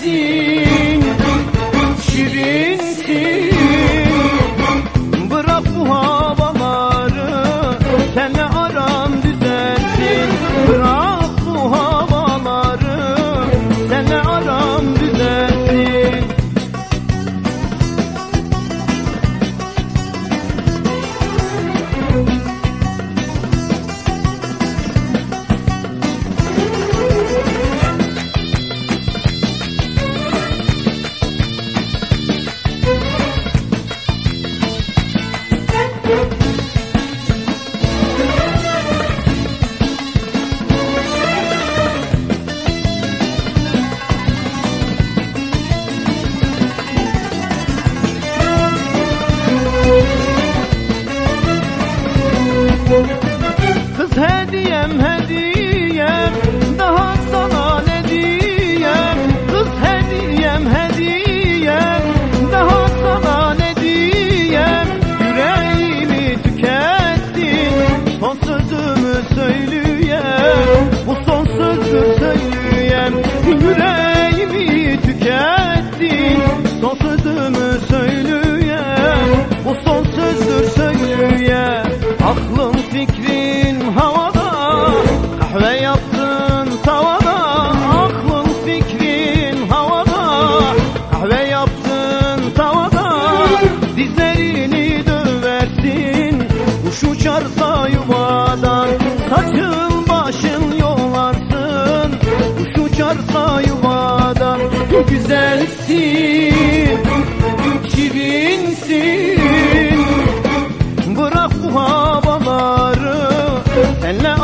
güzelsin, şirinsin. Bırak bu havaları, seninle aram düzelsin. Bırak bu havaları, seninle aram düzelsin. Kız hediyem hediyem, daha sana ne diyem? Kız hediyem hediyem, daha sana ne diyem? Yüreğimi tükettin, son sözümü söyleyem. Bu son sözü söyleyem. Yüreğimi tükettin, son sözümü söyleyem. Bu son sözdür söyleyem. Aklım fikrin havada, kahve yaptın tavada. Aklın fikrin havada, kahve yaptın tavada. Dizlerini döversin, kuş uçarsa yuvadan. Saçın başın yolarsın, kuş uçarsa yuvadan. Güzelsin, şirinsin. Bırak bu havaları, seninle